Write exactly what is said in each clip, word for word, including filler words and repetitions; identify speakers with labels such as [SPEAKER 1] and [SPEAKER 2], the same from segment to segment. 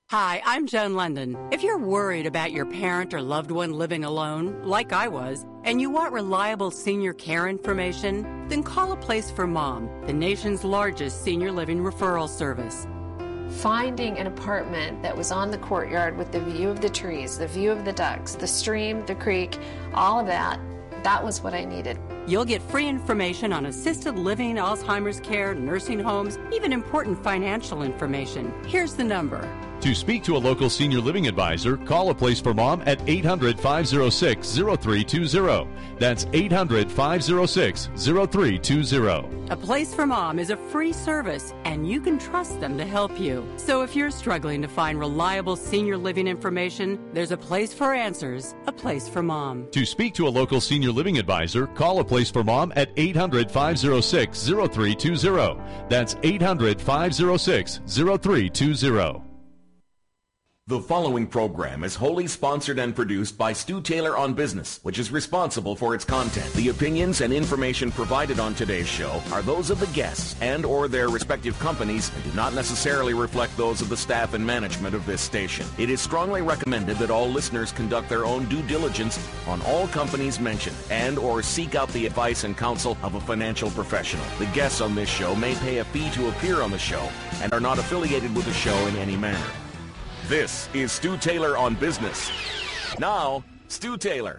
[SPEAKER 1] Hi, I'm Joan London. If you're worried about your parent or loved one living alone, like I was, and you want reliable senior care information, then call A Place for Mom, the nation's largest senior living referral service.
[SPEAKER 2] Finding an apartment that was on the courtyard with the view of the trees, the view of the ducks, the stream, the creek, all of that, that was what I needed.
[SPEAKER 1] You'll get free information on assisted living, Alzheimer's care, nursing homes, even important financial information. Here's the number.
[SPEAKER 3] To speak to a local senior living advisor, call A Place for Mom at eight hundred, five oh six, oh three two oh. That's eight hundred, five oh six, oh three two oh.
[SPEAKER 1] A Place for Mom is a free service, and you can trust them to help you. So if you're struggling to find reliable senior living information, there's a place for answers, A Place for Mom.
[SPEAKER 3] To speak to a local senior living advisor, call A Place for Mom at eight hundred, five oh six, oh three two oh. That's eight hundred, five oh six, oh three two oh.
[SPEAKER 4] The following program is wholly sponsored and produced by Stu Taylor on Business, which is responsible for its content. The opinions and information provided on today's show are those of the guests and or their respective companies and do not necessarily reflect those of the staff and management of this station. It is strongly recommended that all listeners conduct their own due diligence on all companies mentioned and or seek out the advice and counsel of a financial professional. The guests on this show may pay a fee to appear on the show and are not affiliated with the show in any manner. This is Stu Taylor on Business. Now, Stu Taylor.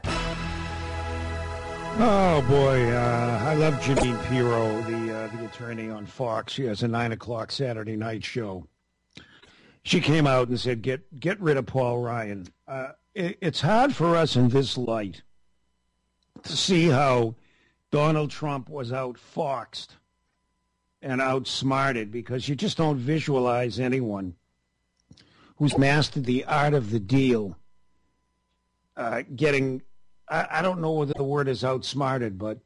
[SPEAKER 5] Oh, boy. Uh, I love Jeanine Pirro, the uh, the attorney on Fox. She has a nine o'clock Saturday night show. She came out and said, get get rid of Paul Ryan. Uh, it, it's hard for us in this light to see how Donald Trump was outfoxed and outsmarted because you just don't visualize anyone who's mastered the art of the deal, uh, getting, I, I don't know whether the word is outsmarted, but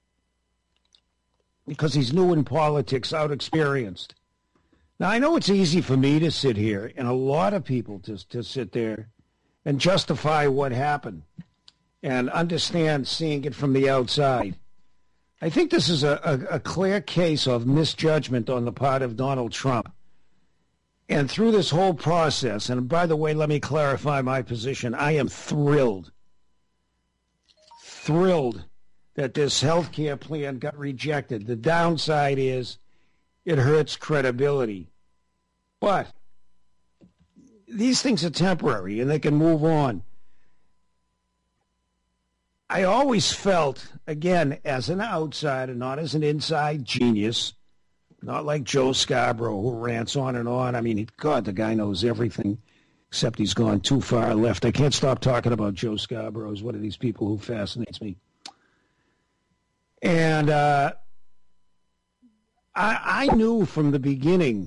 [SPEAKER 5] because he's new in politics, out-experienced. Now, I know it's easy for me to sit here, and a lot of people to, to sit there and justify what happened and understand seeing it from the outside. I think this is a, a, a clear case of misjudgment on the part of Donald Trump. And through this whole process, and by the way, let me clarify my position. I am thrilled, thrilled that this health care plan got rejected. The downside is it hurts credibility. But these things are temporary, and they can move on. I always felt, again, as an outsider, not as an inside genius, not like Joe Scarborough, who rants on and on. I mean, he, God, the guy knows everything, except he's gone too far left. I can't stop talking about Joe Scarborough. He's one of these people who fascinates me. And uh, I, I knew from the beginning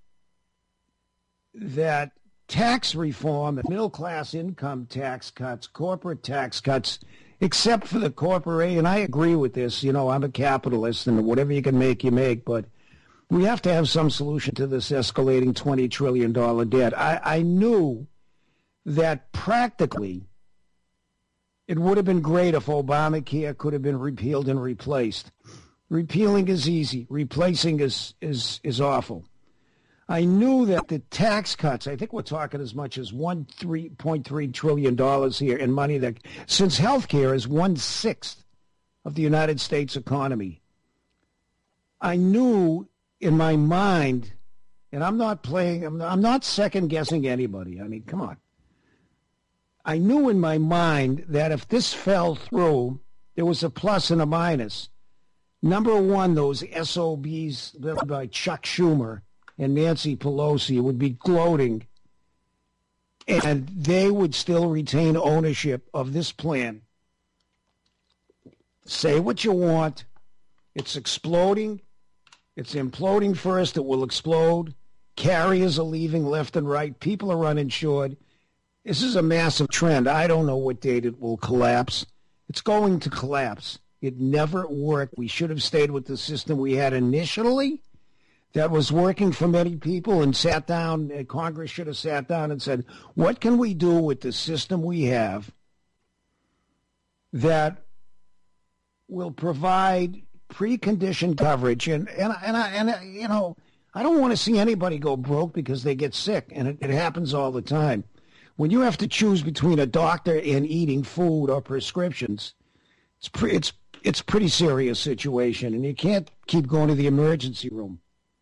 [SPEAKER 5] that tax reform, middle-class income tax cuts, corporate tax cuts, except for the corporate, and I agree with this. You know, I'm a capitalist, and whatever you can make, you make, but we have to have some solution to this escalating twenty trillion dollars debt. I, I knew that practically it would have been great if Obamacare could have been repealed and replaced. Repealing is easy. Replacing is, is, is awful. I knew that the tax cuts, I think we're talking as much as one point three trillion dollars here in money that, since health care is one-sixth of the United States economy, I knew in my mind, and I'm not playing, I'm not, I'm not second-guessing anybody. I mean, come on. I knew in my mind that if this fell through, there was a plus and a minus. Number one, those S O Bs led by Chuck Schumer and Nancy Pelosi would be gloating, and they would still retain ownership of this plan. Say what you want. It's exploding. It's imploding first. It will explode. Carriers are leaving left and right. People are uninsured. This is a massive trend. I don't know what date it will collapse. It's going to collapse. It never worked. We should have stayed with the system we had initially that was working for many people and sat down. Congress should have sat down and said, what can we do with the system we have that will provide preconditioned coverage? And, and, and, I, and I, you know, I don't want to see anybody go broke because they get sick, and it, it happens all the time. When you have to choose between a doctor and eating food or prescriptions, it's pre- it's it's a pretty serious situation, and you can't keep going to the emergency room.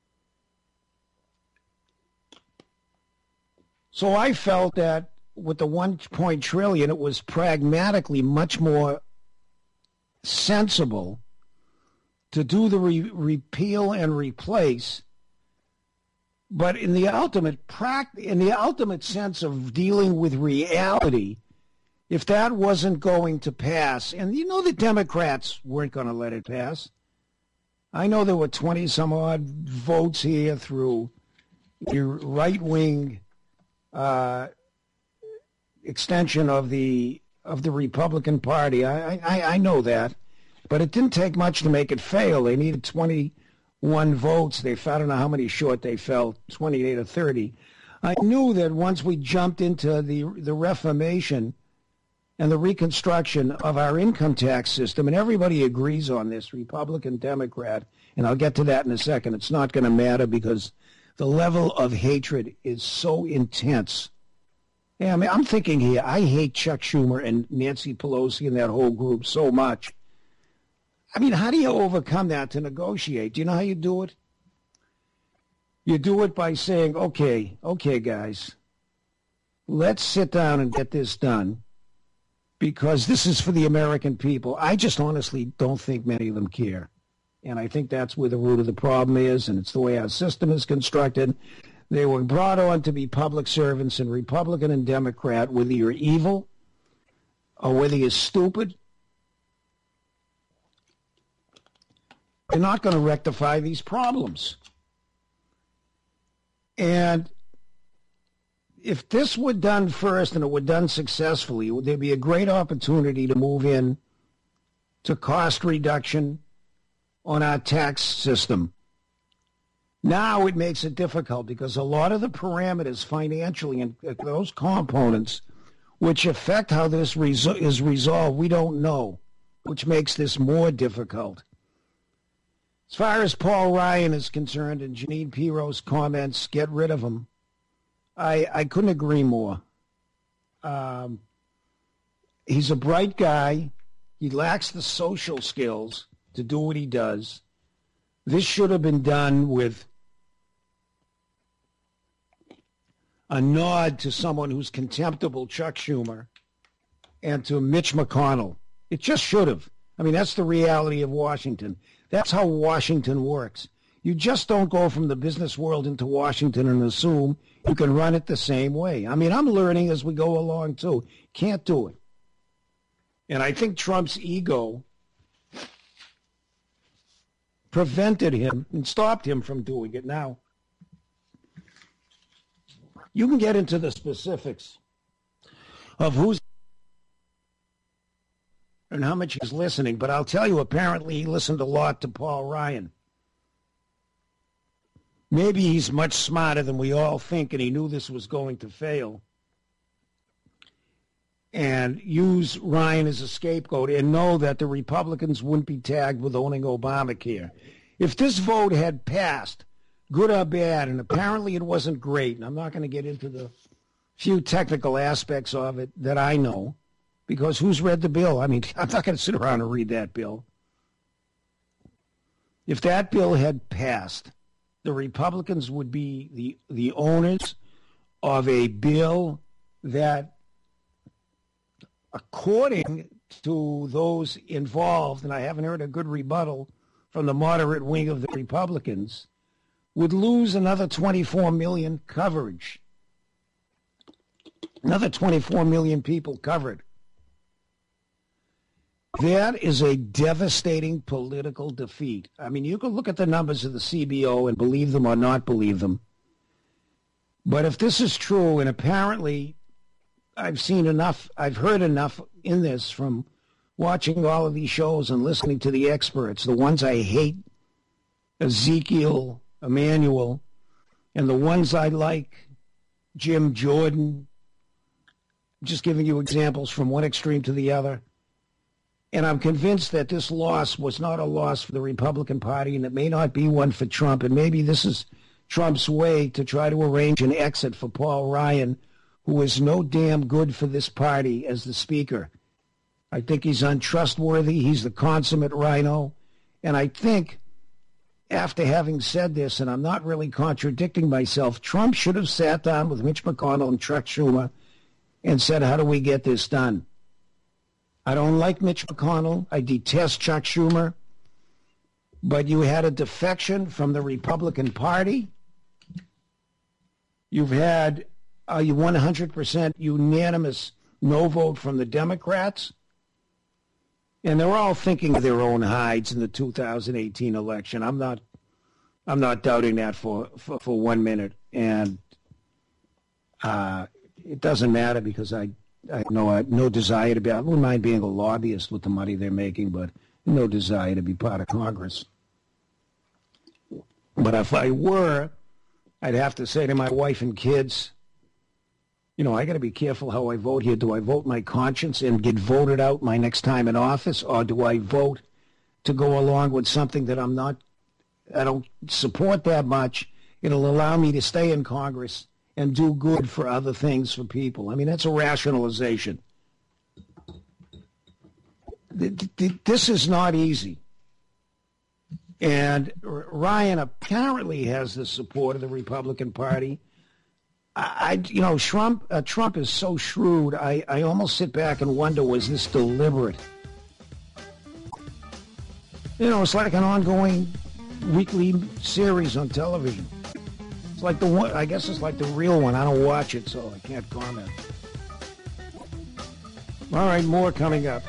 [SPEAKER 5] So I felt that with the one point trillion, it was pragmatically much more sensible to do the re- repeal and replace. But in the ultimate pract- in the ultimate sense of dealing with reality, if that wasn't going to pass, and you know the Democrats weren't going to let it pass. I know there were twenty some odd votes here through your right-wing uh, extension of the of the Republican Party. I, I I know that, but it didn't take much to make it fail. They needed twenty-one votes. They fell. I don't know how many short they fell, twenty-eight or thirty. I knew that once we jumped into the the reformation and the reconstruction of our income tax system, and everybody agrees on this, Republican, Democrat, and I'll get to that in a second. It's not going to matter because the level of hatred is so intense. Yeah, I mean, I'm thinking here, I hate Chuck Schumer and Nancy Pelosi and that whole group so much. I mean, how do you overcome that to negotiate? Do you know how you do it? You do it by saying, okay, okay, guys, let's sit down and get this done because this is for the American people. I just honestly don't think many of them care. And I think that's where the root of the problem is, and it's the way our system is constructed. They were brought on to be public servants, and Republican and Democrat, whether you're evil or whether you're stupid, they're not going to rectify these problems. And if this were done first and it were done successfully, would there be a great opportunity to move in to cost reduction on our tax system? Now it makes it difficult because a lot of the parameters financially and those components which affect how this resol- is resolved, we don't know, which makes this more difficult. As far as Paul Ryan is concerned and Jeanine Pirro's comments, get rid of him, I, I couldn't agree more. Um, he's a bright guy. He lacks the social skills to do what he does. This should have been done with a nod to someone who's contemptible, Chuck Schumer, and to Mitch McConnell. It just should have. I mean, that's the reality of Washington. That's how Washington works. You just don't go from the business world into Washington and assume you can run it the same way. I mean, I'm learning as we go along, too. Can't do it. And I think Trump's ego prevented him and stopped him from doing it now. You can get into the specifics of who's and how much he's listening, but I'll tell you, apparently he listened a lot to Paul Ryan. Maybe he's much smarter than we all think, and he knew this was going to fail. And use Ryan as a scapegoat and know that the Republicans wouldn't be tagged with owning Obamacare. If this vote had passed, good or bad, and apparently it wasn't great, and I'm not going to get into the few technical aspects of it that I know, because who's read the bill? I mean, I'm not going to sit around and read that bill. If that bill had passed, the Republicans would be the, the owners of a bill that, according to those involved, and I haven't heard a good rebuttal from the moderate wing of the Republicans, would lose another twenty-four million coverage. Another twenty-four million people covered. That is a devastating political defeat. I mean, you can look at the numbers of the C B O and believe them or not believe them. But if this is true, and apparently I've seen enough, I've heard enough in this from watching all of these shows and listening to the experts, the ones I hate, Ezekiel, Emanuel, and the ones I like, Jim Jordan, just giving you examples from one extreme to the other. And I'm convinced that this loss was not a loss for the Republican Party, and it may not be one for Trump. And maybe this is Trump's way to try to arrange an exit for Paul Ryan, who is no damn good for this party as the Speaker. I think he's untrustworthy. He's the consummate rhino. And I think, after having said this, and I'm not really contradicting myself, Trump should have sat down with Mitch McConnell and Chuck Schumer and said, how do we get this done? I don't like Mitch McConnell. I detest Chuck Schumer. But you had a defection from the Republican Party. You've had a one hundred percent unanimous no vote from the Democrats. And they're all thinking of their own hides in the two thousand eighteen election. I'm not I'm not doubting that for, for, for one minute. And uh, it doesn't matter because I, I have no, no desire to be, I wouldn't mind being a lobbyist with the money they're making, but no desire to be part of Congress. But if I were, I'd have to say to my wife and kids, you know, I got to be careful how I vote here. Do I vote my conscience and get voted out my next time in office, or do I vote to go along with something that I'm not, I don't support that much? It'll allow me to stay in Congress and do good for other things for people. I mean, that's a rationalization. This is not easy. And Ryan apparently has the support of the Republican Party. I, you know, Trump, uh, Trump is so shrewd, I, I almost sit back and wonder, was this deliberate? You know, it's like an ongoing weekly series on television. It's like the one, I guess it's like the real one. I don't watch it, so I can't comment. All right, more coming up.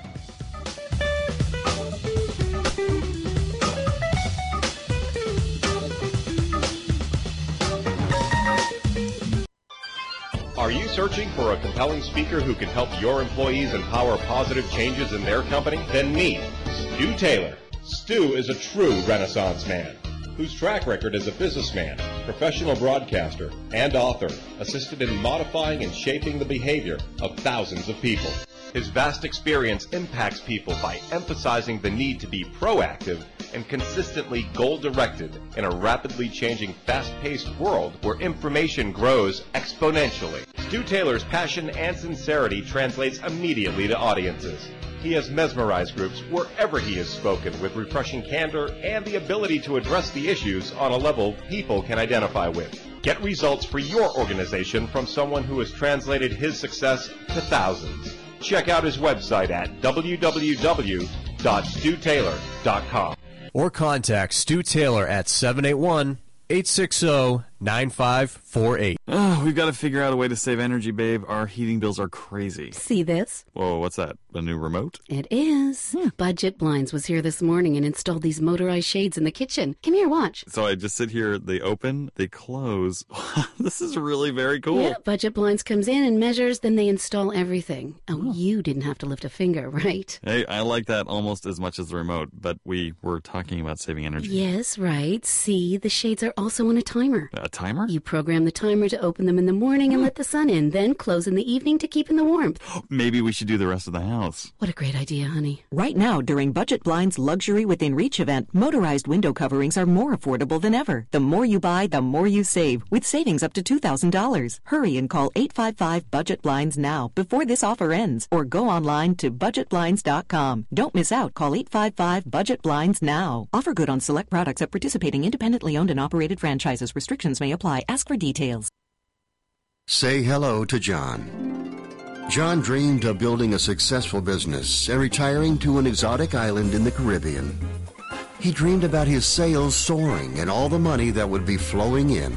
[SPEAKER 6] Are you searching for a compelling speaker who can help your employees empower positive changes in their company? Then meet Stu Taylor. Stu is a true Renaissance man whose track record as a businessman, professional broadcaster, and author assisted in modifying and shaping the behavior of thousands of people. His vast experience impacts people by emphasizing the need to be proactive and consistently goal-directed in a rapidly changing, fast-paced world where information grows exponentially. Stu Taylor's passion and sincerity translates immediately to audiences. He has mesmerized groups wherever he has spoken with refreshing candor and the ability to address the issues on a level people can identify with. Get results for your organization from someone who has translated his success to thousands. Check out his website at w w w dot stu taylor dot com.
[SPEAKER 7] Or contact Stu Taylor at seven eight one, eight six zero, nine five four eight.
[SPEAKER 8] Oh, we've got to figure out a way to save energy, babe. Our heating bills are crazy.
[SPEAKER 9] See this?
[SPEAKER 8] Whoa, what's that? A new remote?
[SPEAKER 9] It is. Hmm. Budget Blinds was here this morning and installed these motorized shades in the kitchen. Come here, watch.
[SPEAKER 8] So I just sit here, they open, they close. This is really very cool.
[SPEAKER 9] Yeah, Budget Blinds comes in and measures, then they install everything. Oh, oh, you didn't have to lift a finger, right?
[SPEAKER 8] Hey, I like that almost as much as the remote, but we were talking about saving energy.
[SPEAKER 9] Yes, right. See, the shades are also on a timer.
[SPEAKER 8] A timer?
[SPEAKER 9] You program the timer to open them in the morning and let the sun in, then close in the evening to keep in the warmth.
[SPEAKER 8] Maybe we should do the rest of the house.
[SPEAKER 9] What a great idea, honey.
[SPEAKER 10] Right now, during Budget Blind's Luxury Within Reach event, motorized window coverings are more affordable than ever. The more you buy, the more you save, with savings up to two thousand dollars. Hurry and call eight five five budget blinds now before this offer ends, or go online to budget blinds dot com. Don't miss out. Call eight five five budget blinds now. Offer good on select products at participating independently owned and operated franchises. Restrictions may apply. Ask for details.
[SPEAKER 11] Say hello to John. John dreamed of building a successful business and retiring to an exotic island in the Caribbean. He dreamed about his sales soaring and all the money that would be flowing in.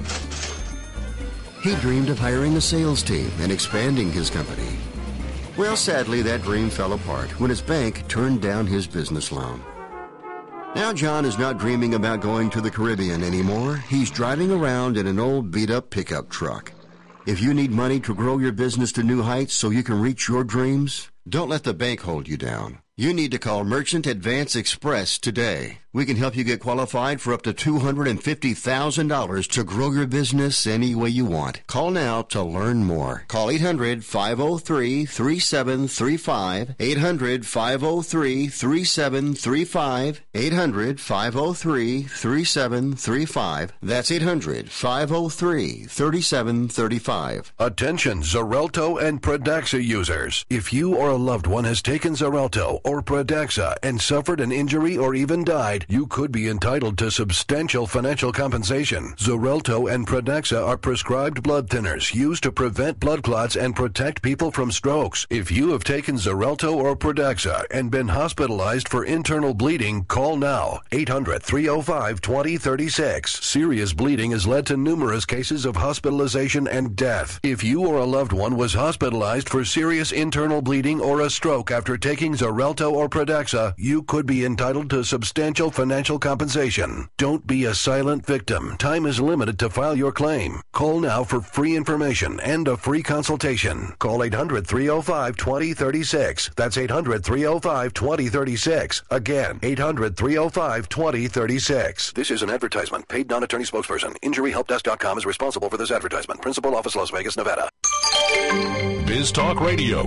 [SPEAKER 11] He dreamed of hiring a sales team and expanding his company. Well, sadly, that dream fell apart when his bank turned down his business loan. Now John is not dreaming about going to the Caribbean anymore. He's driving around in an old beat-up pickup truck. If you need money to grow your business to new heights so you can reach your dreams, don't let the bank hold you down. You need to call Merchant Advance Express today. We can help you get qualified for up to two hundred fifty thousand dollars to grow your business any way you want. Call now to learn more. Call eight hundred, five oh three, three seven three five, eight hundred, five oh three, three seven three five, eight hundred, five oh three, three seven three five. That's eight hundred, five oh three, three seven three five.
[SPEAKER 12] Attention Xarelto and Pradaxa users. If you or a loved one has taken Xarelto or Pradaxa and suffered an injury or even died, you could be entitled to substantial financial compensation. Xarelto and Pradaxa are prescribed blood thinners used to prevent blood clots and protect people from strokes. If you have taken Xarelto or Pradaxa and been hospitalized for internal bleeding, call now. eight hundred, three oh five, two oh three six. Serious bleeding has led to numerous cases of hospitalization and death. If you or a loved one was hospitalized for serious internal bleeding or a stroke after taking Xarelto or Pradaxa, you could be entitled to substantial financial compensation. Don't be a silent victim. Time is limited to file your claim. Call now for free information and a free consultation. Call eight hundred, three oh five, two oh three six. That's eight hundred, three oh five, two oh three six. Again, eight hundred, three oh five, two oh three six. This is an advertisement. Paid non-attorney spokesperson. injury help desk dot com is responsible for this advertisement. Principal office, Las Vegas, Nevada.
[SPEAKER 3] Biz Talk Radio.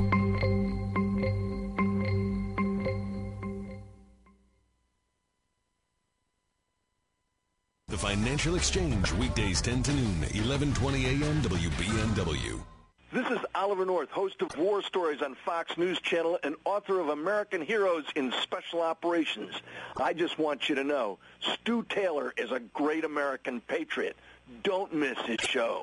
[SPEAKER 13] The Financial Exchange, weekdays ten to noon, eleven twenty a.m. W B N W.
[SPEAKER 14] This is Oliver North, host of War Stories on Fox News Channel and author of American Heroes in Special Operations. I just want you to know, Stu Taylor is a great American patriot. Don't miss his show.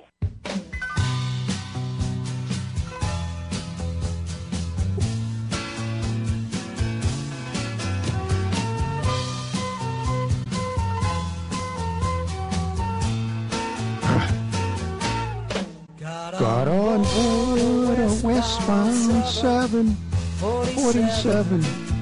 [SPEAKER 5] Got on board a westbound seven forty-seven.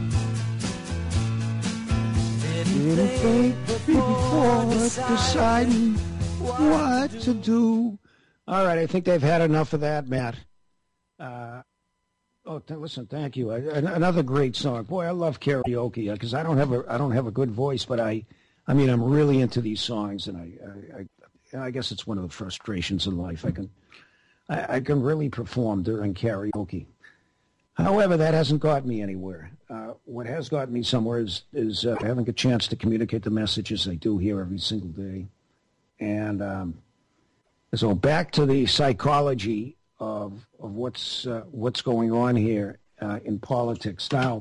[SPEAKER 5] Didn't think before deciding what to do. All right, I think they've had enough of that, Matt. Uh, oh, th- listen, thank you. I, another great song. Boy, I love karaoke because I don't have a I don't have a good voice, but I, I mean, I'm really into these songs, and I, I, I, I guess it's one of the frustrations in life. I can. I, I can really perform during karaoke. However, that hasn't got me anywhere. Uh, what has got me somewhere is, is uh, having a chance to communicate the messages I do here every single day. And um, so back to the psychology of of what's uh, what's going on here uh, in politics. Now,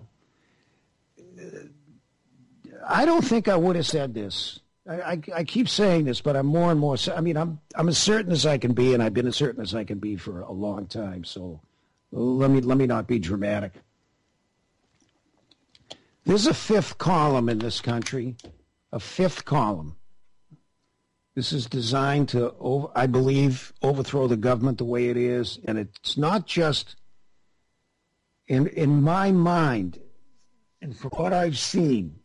[SPEAKER 5] I don't think I would have said this. I, I, I keep saying this, but I'm more and more. I mean, I'm I'm as certain as I can be, and I've been as certain as I can be for a long time. So let me let me not be dramatic. There's a fifth column in this country, a fifth column. This is designed to, over, I believe, overthrow the government the way it is, and it's not just in in my mind, and from what I've seen.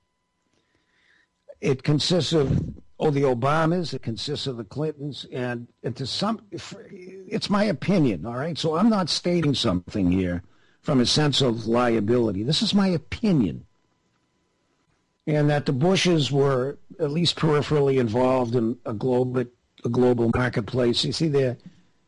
[SPEAKER 5] It consists of, oh, the Obamas, it consists of the Clintons, and, and to some, it's my opinion, all right? So I'm not stating something here from a sense of liability. This is my opinion. And that the Bushes were at least peripherally involved in a global, a global marketplace. You see, they're,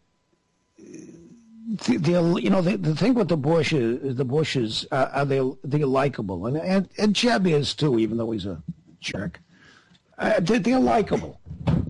[SPEAKER 5] they're you know, the, the thing with the Bushes, the Bushes, uh, are they, they're likable. And, and, and Jeb is, too, even though he's a jerk. Uh, they're, they're likable.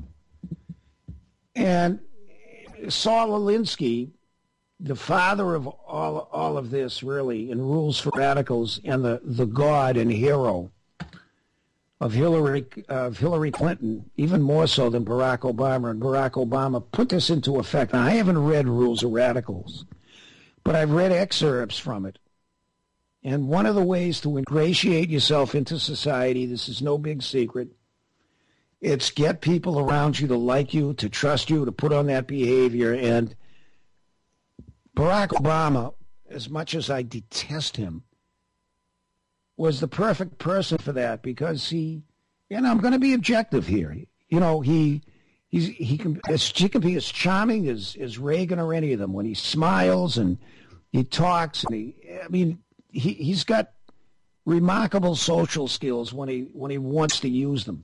[SPEAKER 5] And Saul Alinsky, the father of all all of this, really, in Rules for Radicals, and the, the god and hero of Hillary of Hillary Clinton, even more so than Barack Obama, and Barack Obama put this into effect. Now, I haven't read Rules of Radicals, but I've read excerpts from it. And one of the ways to ingratiate yourself into society, this is no big secret, it's get people around you to like you, to trust you, to put on that behavior. And Barack Obama, as much as I detest him, was the perfect person for that because he, and I'm going to be objective here, you know, he he's, he, can, he can be as charming as, as Reagan or any of them when he smiles and he talks and he, I mean, he, he's got remarkable social skills when he when he wants to use them.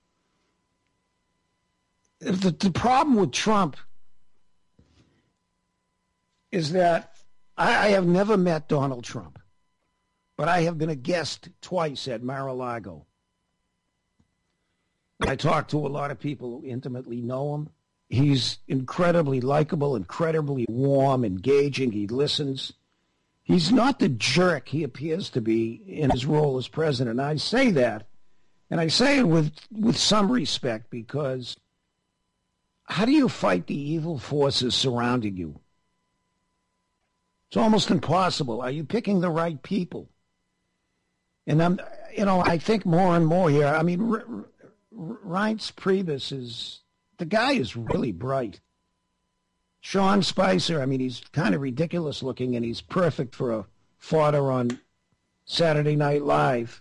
[SPEAKER 5] The, the problem with Trump is that I, I have never met Donald Trump, but I have been a guest twice at Mar-a-Lago. I talk to a lot of people who intimately know him. He's incredibly likable, incredibly warm, engaging. He listens. He's not the jerk he appears to be in his role as president. I say that, and I say it with, with some respect, because how do you fight the evil forces surrounding you? It's almost impossible. Are you picking the right people? And I'm, you know, I think more and more here. I mean, R- R- Reince Priebus is, the guy is really bright. Sean Spicer, I mean, he's kind of ridiculous looking, and he's perfect for a fodder on Saturday Night Live.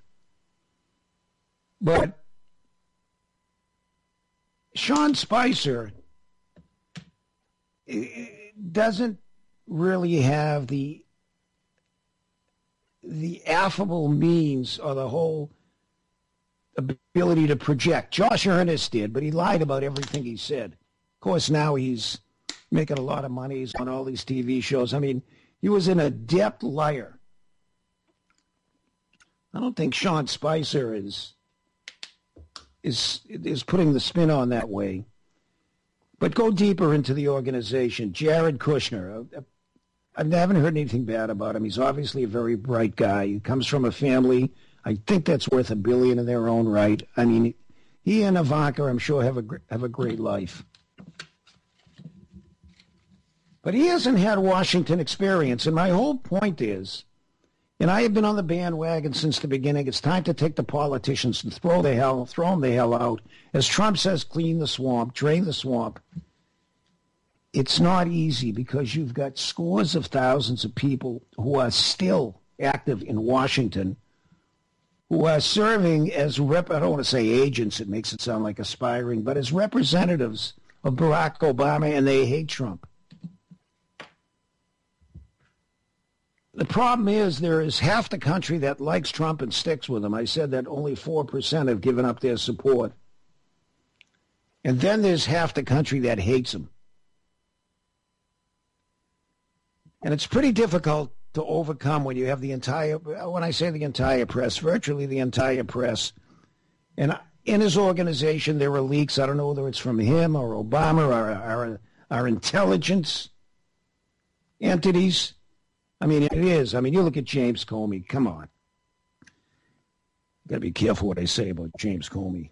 [SPEAKER 5] But Sean Spicer doesn't really have the the affable means or the whole ability to project. Josh Earnest did, but he lied about everything he said. Of course, now he's making a lot of money. He's on all these T V shows. I mean, he was an adept liar. I don't think Sean Spicer is is is putting the spin on that way. But go deeper into the organization. Jared Kushner, I haven't heard anything bad about him. He's obviously a very bright guy. He comes from a family, I think that's worth a billion in their own right. I mean, he and Ivanka, I'm sure, have a have a great life. But he hasn't had Washington experience, and my whole point is, and I have been on the bandwagon since the beginning, it's time to take the politicians and throw the hell, throw them the hell out. As Trump says, clean the swamp, drain the swamp. It's not easy because you've got scores of thousands of people who are still active in Washington, who are serving as, rep- I don't want to say agents, it makes it sound like aspiring, but as representatives of Barack Obama, and they hate Trump. The problem is there is half the country that likes Trump and sticks with him. I said that only four percent have given up their support. And then there's half the country that hates him. And it's pretty difficult to overcome when you have the entire, when I say the entire press, virtually the entire press. And in his organization, there are leaks. I don't know whether it's from him or Obama or our, our intelligence entities. I mean, it is. I mean, you look at James Comey. Come on. Got to be careful what I say about James Comey.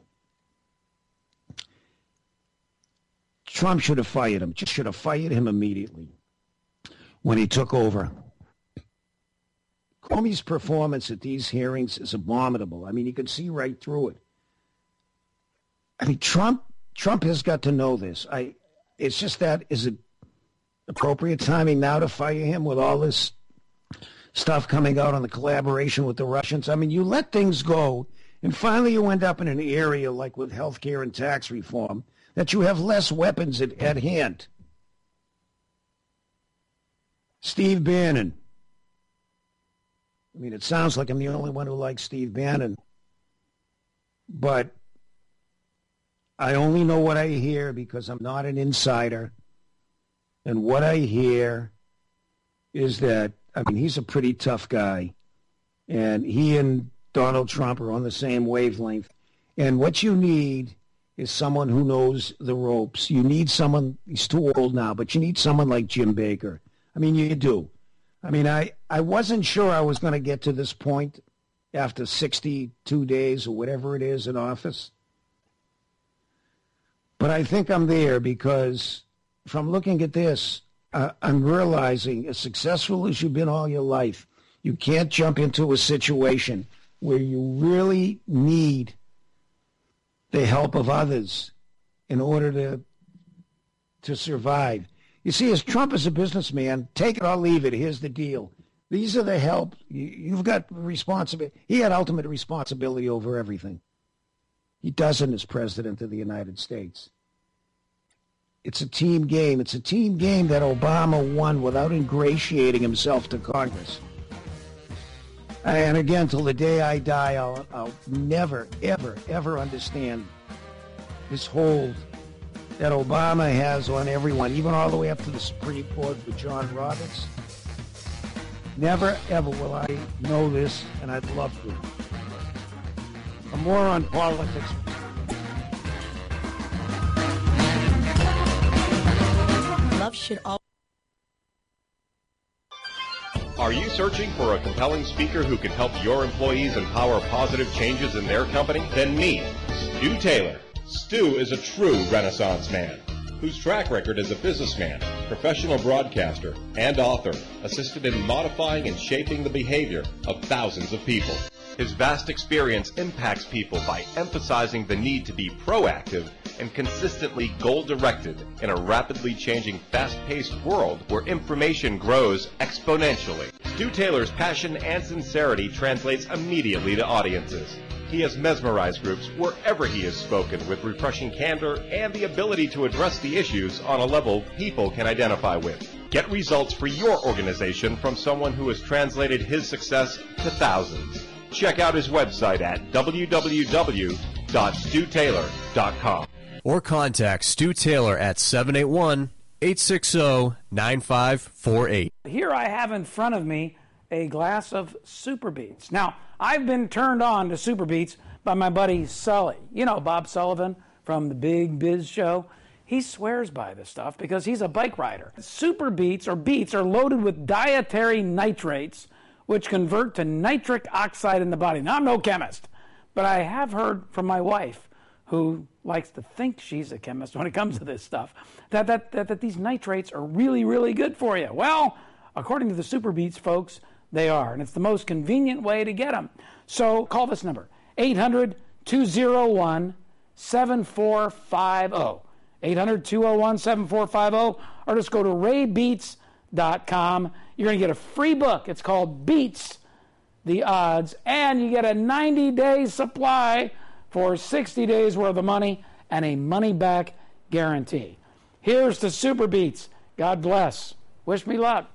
[SPEAKER 5] Trump should have fired him. Just should have fired him immediately when he took over. Comey's performance at these hearings is abominable. I mean, you can see right through it. I mean, Trump Trump has got to know this. I. It's just that, is it appropriate timing now to fire him with all this stuff coming out on the collaboration with the Russians? I mean, you let things go, and finally you end up in an area like with health care and tax reform that you have less weapons at, at hand. Steve Bannon. I mean, it sounds like I'm the only one who likes Steve Bannon, but I only know what I hear because I'm not an insider. And what I hear is that, I mean, he's a pretty tough guy. And he and Donald Trump are on the same wavelength. And what you need is someone who knows the ropes. You need someone, he's too old now, but you need someone like Jim Baker. I mean, you do. I mean, I, I wasn't sure I was going to get to this point after sixty-two days or whatever it is in office. But I think I'm there because from looking at this, uh, I'm realizing as successful as you've been all your life, you can't jump into a situation where you really need the help of others in order to to survive. You see, as Trump is a businessman, take it or leave it. Here's the deal. These are the help. You, you've got responsibility. He had ultimate responsibility over everything. He doesn't as president of the United States. It's a team game. It's a team game that Obama won without ingratiating himself to Congress. And again, till the day I die, I'll, I'll never, ever, ever understand this hold that Obama has on everyone, even all the way up to the Supreme Court with John Roberts. Never, ever will I know this, and I'd love to. For more on politics.
[SPEAKER 15] Love should all.
[SPEAKER 6] Are you searching for a compelling speaker who can help your employees empower positive changes in their company? Then meet Stu Taylor. Stu is a true Renaissance man whose track record as a businessman, professional broadcaster, and author assisted in modifying and shaping the behavior of thousands of people. His vast experience impacts people by emphasizing the need to be proactive and consistently goal-directed in a rapidly changing, fast-paced world where information grows exponentially. Stu Taylor's passion and sincerity translates immediately to audiences. He has mesmerized groups wherever he has spoken with refreshing candor and the ability to address the issues on a level people can identify with. Get results for your organization from someone who has translated his success to thousands. Check out his website at w w w dot stu taylor dot com.
[SPEAKER 7] Or contact Stu Taylor at seven eight one, eight six zero, nine five four eight.
[SPEAKER 16] Here I have in front of me a glass of Super Beets. Now, I've been turned on to Super Beets by my buddy Sully. You know, Bob Sullivan from the Big Biz Show. He swears by this stuff because he's a bike rider. Super Beets, or beets, are loaded with dietary nitrates, which convert to nitric oxide in the body. Now, I'm no chemist, but I have heard from my wife, who likes to think she's a chemist when it comes to this stuff, that, that, that, that these nitrates are really, really good for you. Well, according to the Super Beets folks, they are, and it's the most convenient way to get them. So call this number, eight hundred, two oh one, seven four five zero, eight hundred, two oh one, seven four five zero, or just go to ray beets dot com. You're going to get a free book. It's called Beets, the Odds, and you get a ninety-day supply for sixty days worth of money and a money-back guarantee. Here's to Super Beets. God bless. Wish me luck.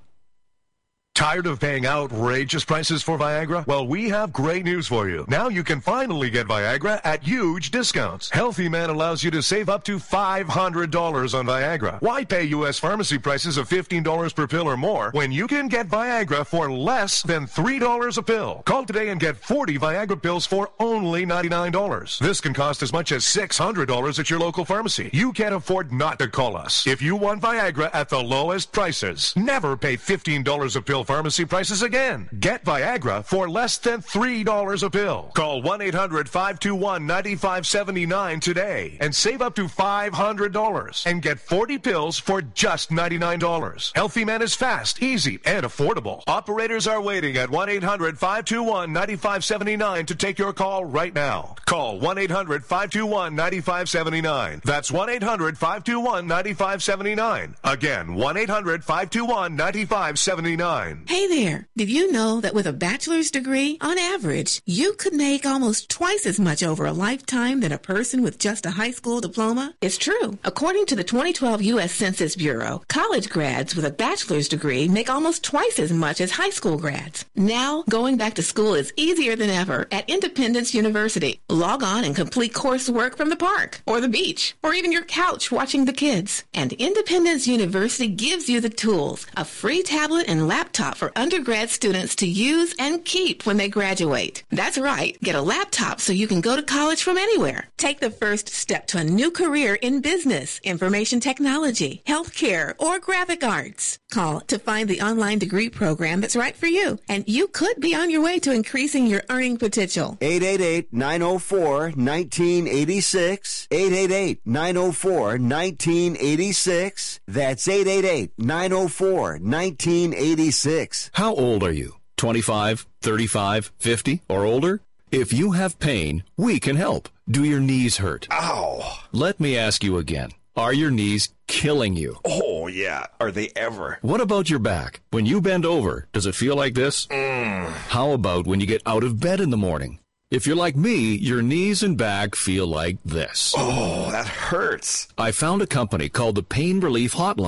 [SPEAKER 12] Tired of paying outrageous prices for Viagra? Well, we have great news for you. Now you can finally get Viagra at huge discounts. Healthy Man allows you to save up to five hundred dollars on Viagra. Why pay U S pharmacy prices of fifteen dollars per pill or more when you can get Viagra for less than three dollars a pill? Call today and get forty Viagra pills for only ninety-nine dollars. This can cost as much as six hundred dollars at your local pharmacy. You can't afford not to call us. If you want Viagra at the lowest prices, never pay fifteen dollars a pill pharmacy prices again. Get Viagra for less than three dollars a pill. Call one eight hundred, five two one, nine five seven nine today and save up to five hundred dollars and get forty pills for just ninety-nine dollars. Healthy Man is fast, easy, and affordable. Operators are waiting at one eight hundred, five two one, nine five seven nine to take your call right now. Call one eight hundred, five two one, nine five seven nine. That's one eight hundred, five two one, nine five seven nine. Again, one eight hundred, five two one, nine five seven nine.
[SPEAKER 15] Hey there, did you know that with a bachelor's degree, on average, you could make almost twice as much over a lifetime than a person with just a high school diploma? It's true. According to the twenty twelve U S Census Bureau, college grads with a bachelor's degree make almost twice as much as high school grads. Now, going back to school is easier than ever at Independence University. Log on and complete coursework from the park, or the beach, or even your couch watching the kids. And Independence University gives you the tools, a free tablet and laptop for undergrad students to use and keep when they graduate. That's right. Get a laptop so you can go to college from anywhere. Take the first step to a new career in business, information technology, healthcare, or graphic arts. Call to find the online degree program that's right for you, and you could be on your way to increasing your earning potential.
[SPEAKER 17] eight eight eight, nine oh four, one nine eight six. eight eight eight, nine oh four, one nine eight six. That's eight eight eight, nine oh four, one nine eight six.
[SPEAKER 18] How old are you? twenty-five, thirty-five, fifty, or older? If you have pain, we can help. Do your knees hurt?
[SPEAKER 19] Ow!
[SPEAKER 18] Let me ask you again. Are your knees killing you?
[SPEAKER 19] Oh, yeah. Are they ever?
[SPEAKER 18] What about your back? When you bend over, does it feel like this?
[SPEAKER 19] Mm.
[SPEAKER 18] How about when you get out of bed in the morning? If you're like me, your knees and back feel like this.
[SPEAKER 19] Oh, that hurts.
[SPEAKER 18] I found a company called the Pain Relief Hotline.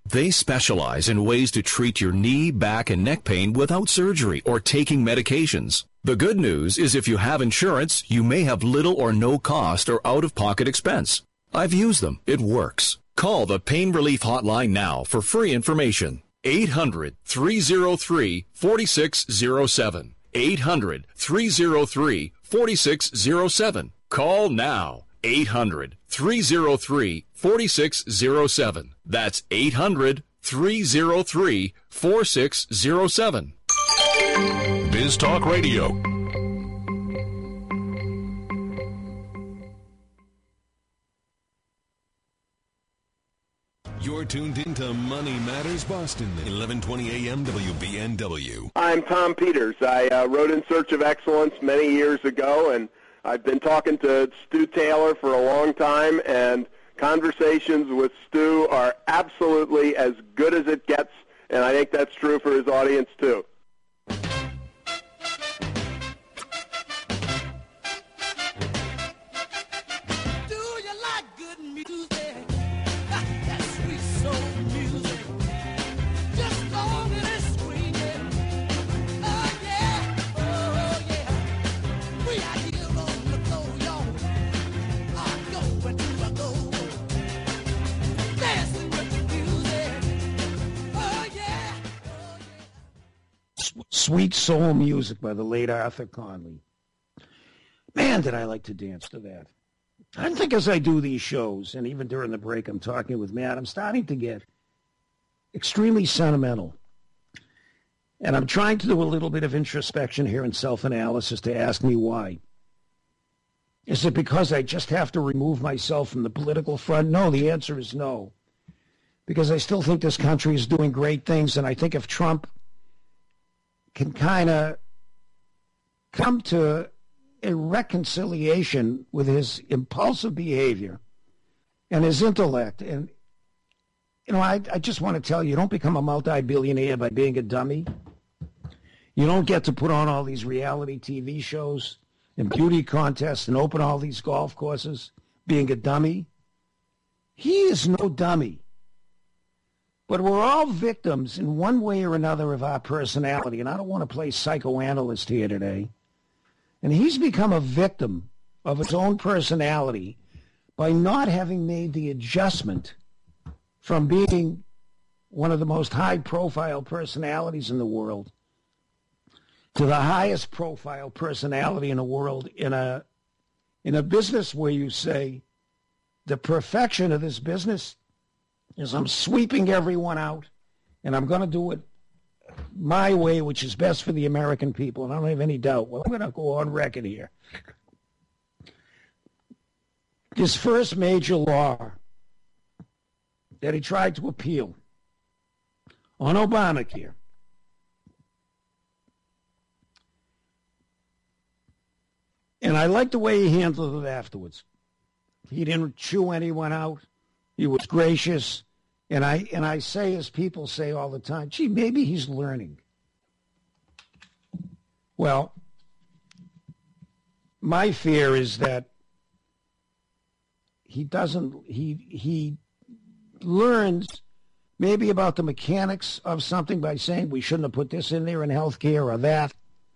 [SPEAKER 18] They specialize in ways to treat your knee, back, and neck pain without surgery or taking medications. The good news is if you have insurance, you may have little or no cost or out-of-pocket expense. I've used them. It works. Call the Pain Relief Hotline now for free information. eight hundred, three oh three, four six oh seven. eight hundred, three oh three, four six oh seven. Call now. eight hundred, three oh three, four six oh seven. That's eight hundred, three oh three, four six oh seven.
[SPEAKER 13] Biz Talk Radio. You're tuned into Money Matters Boston, eleven twenty A M W B N W.
[SPEAKER 6] I'm Tom Peters. I uh, wrote In Search of Excellence many years ago, and I've been talking to Stu Taylor for a long time, and conversations with Stu are absolutely as good as it gets, and I think that's true for his audience, too.
[SPEAKER 5] Sweet Soul Music by the late Arthur Conley. Man, did I like to dance to that. I think as I do these shows, and even during the break I'm talking with Matt, I'm starting to get extremely sentimental. And I'm trying to do a little bit of introspection here and self-analysis to ask me why. Is it because I just have to remove myself from the political front? No, the answer is no. Because I still think this country is doing great things, and I think if Trump can kind of come to a reconciliation with his impulsive behavior and his intellect. And, you know, I, I just want to tell you, you don't become a multi-billionaire by being a dummy. You don't get to put on all these reality T V shows and beauty contests and open all these golf courses being a dummy. He is no dummy. But we're all victims in one way or another of our personality. And I don't want to play psychoanalyst here today. And he's become a victim of his own personality by not having made the adjustment from being one of the most high-profile personalities in the world to the highest profile personality in the world in a in a business where you say the perfection of this business is I'm sweeping everyone out, and I'm going to do it my way, which is best for the American people, and I don't have any doubt. Well, I'm going to go on record here. His first major law that he tried to appeal on Obamacare and I like the way he handled it afterwards. He didn't chew anyone out. He was gracious. And I and I say, as people say all the time, gee, maybe he's learning. Well, my fear is that he doesn't, he he learns maybe about the mechanics of something by saying we shouldn't have put this in there in healthcare or that.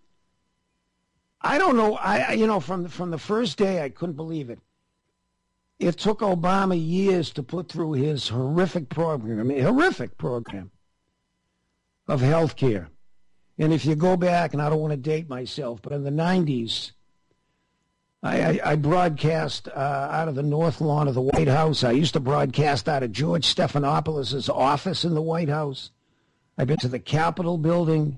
[SPEAKER 5] I don't know. I you know, from the, from the first day, I couldn't believe it. It took Obama years to put through his horrific program, I mean, horrific program of health care. And if you go back, and I don't want to date myself, but in the nineties, I, I, I broadcast uh, out of the north lawn of the White House. I used to broadcast out of George Stephanopoulos' office in the White House. I've been to the Capitol building.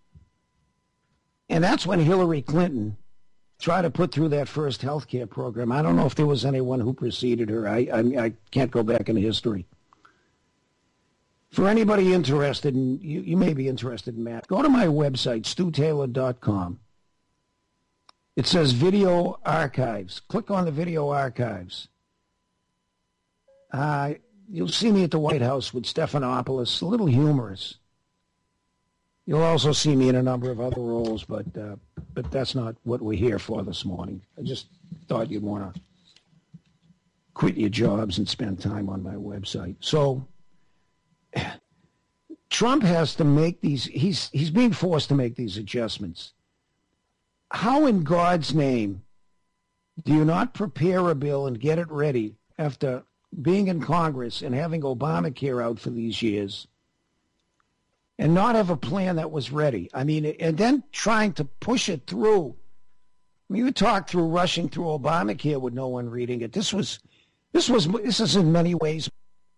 [SPEAKER 5] And that's when Hillary Clinton try to put through that first health care program. I don't know if there was anyone who preceded her. I, I I can't go back in history. For anybody interested, in, you, you may be interested in Matt, go to my website, stu taylor dot com. It says Video Archives. Click on the Video Archives. Uh, you'll see me at the White House with Stephanopoulos, a little humorous. You'll also see me in a number of other roles, but uh, but that's not what we're here for this morning. I just thought you'd want to quit your jobs and spend time on my website. So Trump has to make these, he's, he's being forced to make these adjustments. How in God's name do you not prepare a bill and get it ready after being in Congress and having Obamacare out for these years and not have a plan that was ready? I mean, and then trying to push it through. I mean, you talk through rushing through Obamacare with no one reading it. This was, this was, this is in many ways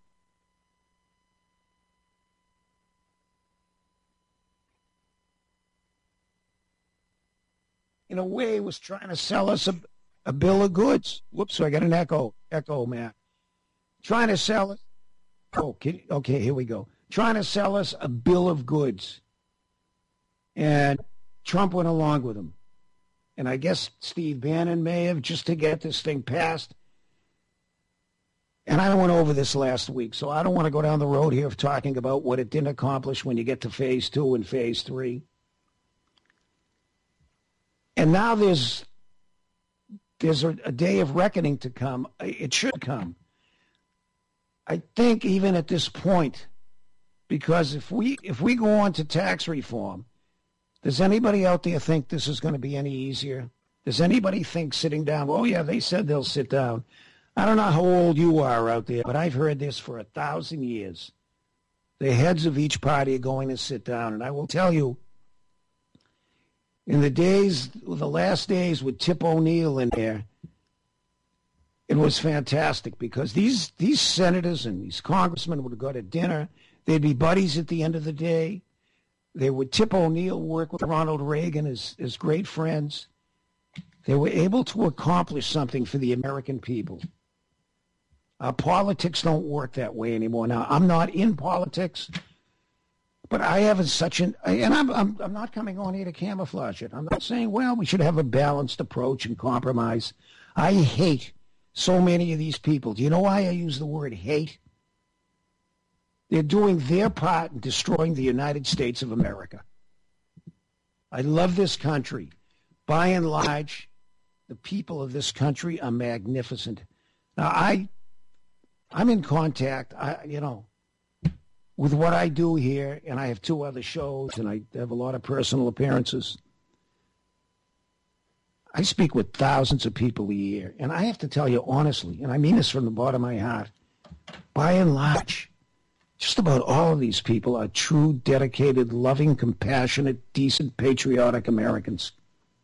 [SPEAKER 5] in a way was trying to sell us a, a bill of goods. Whoops, so I got an echo, echo, Matt. Trying to sell us, oh, can, okay, here we go. Trying to sell us a bill of goods. And Trump went along with him. And I guess Steve Bannon may have, just to get this thing passed. And I went over this last week, so I don't want to go down the road here of talking about what it didn't accomplish when you get to phase two and phase three. And now there's there's a, a day of reckoning to come. It should come. I think even at this point, because if we if we go on to tax reform, does anybody out there think this is going to be any easier? Does anybody think sitting down, oh yeah, they said they'll sit down. I don't know how old you are out there, but I've heard this for a thousand years. The heads of each party are going to sit down, and I will tell you, in the days, the last days with Tip O'Neill in there, it was fantastic because these these senators and these congressmen would go to dinner. They'd be buddies at the end of the day. They would, Tip O'Neill work with Ronald Reagan as, as great friends. They were able to accomplish something for the American people. Our politics don't work that way anymore. Now, I'm not in politics. But I have such an, and I'm, I'm I'm not coming on here to camouflage it. I'm not saying, well, we should have a balanced approach and compromise. I hate so many of these people. Do you know why I use the word hate? They're doing their part in destroying the United States of America. I love this country. By and large, the people of this country are magnificent. Now, I, I'm in contact, I, you know, with what I do here, and I have two other shows, and I have a lot of personal appearances. I speak with thousands of people a year, and I have to tell you honestly, and I mean this from the bottom of my heart, by and large, just about all of these people are true, dedicated, loving, compassionate, decent, patriotic Americans.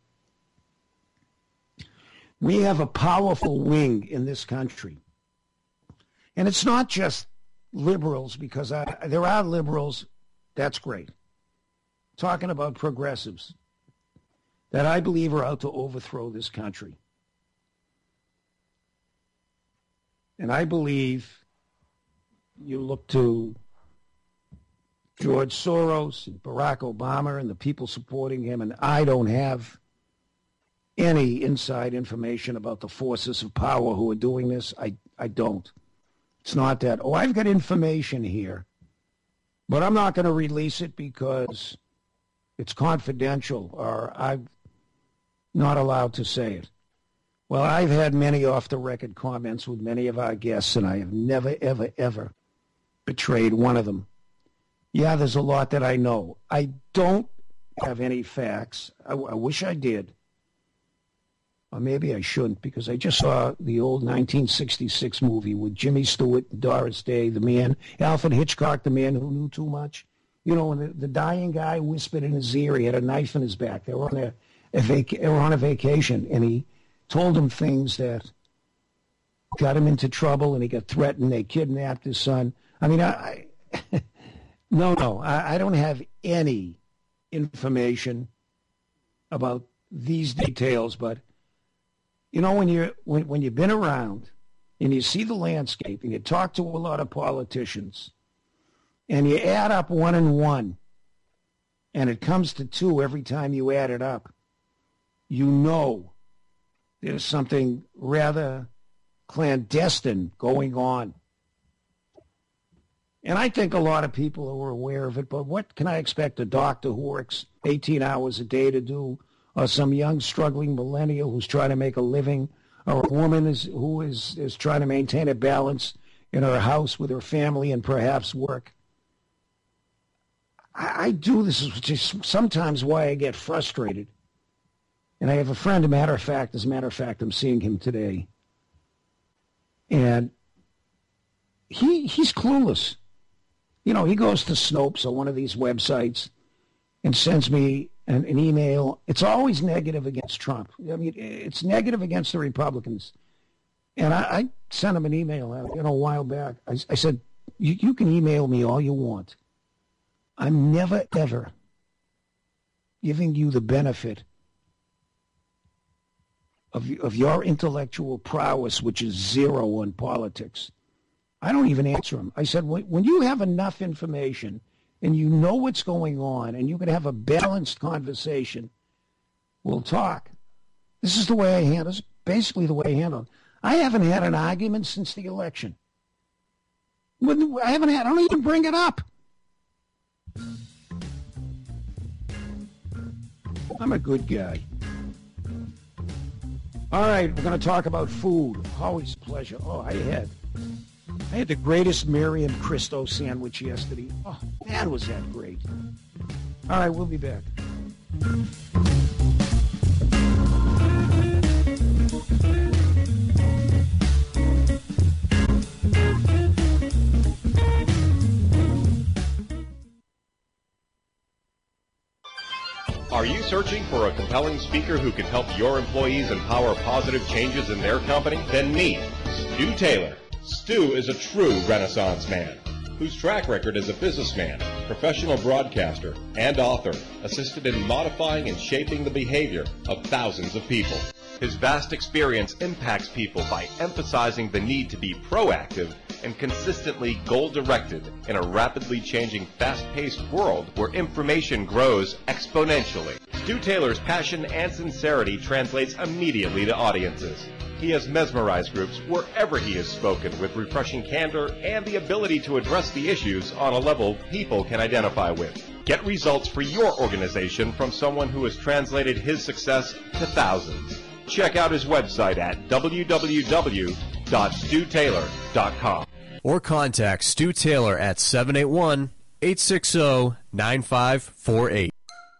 [SPEAKER 5] We have a powerful wing in this country. And it's not just liberals, because I, there are liberals, that's great. Talking about progressives that I believe are out to overthrow this country. And I believe you look to George Soros and Barack Obama and the people supporting him, and I don't have any inside information about the forces of power who are doing this. I, I don't. It's not that, oh, I've got information here, but I'm not going to release it because it's confidential or I'm not allowed to say it. Well, I've had many off-the-record comments with many of our guests, and I have never, ever, ever betrayed one of them. Yeah, there's a lot that I know. I don't have any facts. I, I wish I did. Or maybe I shouldn't, because I just saw the old nineteen sixty-six movie with Jimmy Stewart, Doris Day, the man, Alfred Hitchcock, the man who knew too much. You know, when the, the dying guy whispered in his ear, he had a knife in his back. They were on a, a, vac- they were on a vacation, and he told him things that got him into trouble, and he got threatened. They kidnapped his son. I mean, I, I no, no, I, I don't have any information about these details, but you know, when you're when, when you've been around and you see the landscape and you talk to a lot of politicians and you add up one and one and it comes to two every time you add it up, you know there's something rather clandestine going on. And I think a lot of people are aware of it, but what can I expect a doctor who works eighteen hours a day to do? Or some young struggling millennial who's trying to make a living, or a woman is, who is, is trying to maintain a balance in her house with her family and perhaps work. I, I do this, which is sometimes why I get frustrated. And I have a friend, a matter of fact, as a matter of fact, I'm seeing him today. And he he's clueless. You know, he goes to Snopes or one of these websites and sends me an, an email. It's always negative against Trump. I mean, it's negative against the Republicans. And I, I sent him an email, you know, a while back. I, I said, you, you can email me all you want. I'm never, ever giving you the benefit of, of your intellectual prowess, which is zero on politics. I don't even answer him. I said, when you have enough information and you know what's going on and you can have a balanced conversation, we'll talk. This is the way I handle it. Basically the way I handle it. I haven't had an argument since the election. When, I haven't had, I don't even bring it up. I'm a good guy. All right, we're going to talk about food. Always a pleasure. Oh, I had, I had the greatest Miriam Cristo sandwich yesterday. Oh, man, was that great. All right, we'll be back.
[SPEAKER 6] Are you searching for a compelling speaker who can help your employees empower positive changes in their company? Then meet Stu Taylor. Stu is a true Renaissance man whose track record as a businessman, professional broadcaster, and author assisted in modifying and shaping the behavior of thousands of people. His vast experience impacts people by emphasizing the need to be proactive and consistently goal-directed in a rapidly changing, fast-paced world where information grows exponentially. Stu Taylor's passion and sincerity translates immediately to audiences. He has mesmerized groups wherever he has spoken with refreshing candor and the ability to address the issues on a level people can identify with. Get results for your organization from someone who has translated his success to thousands. Check out his website at w w w dot stu taylor dot com.
[SPEAKER 7] Or contact Stu Taylor at seven eight one, eight six zero, nine five four eight.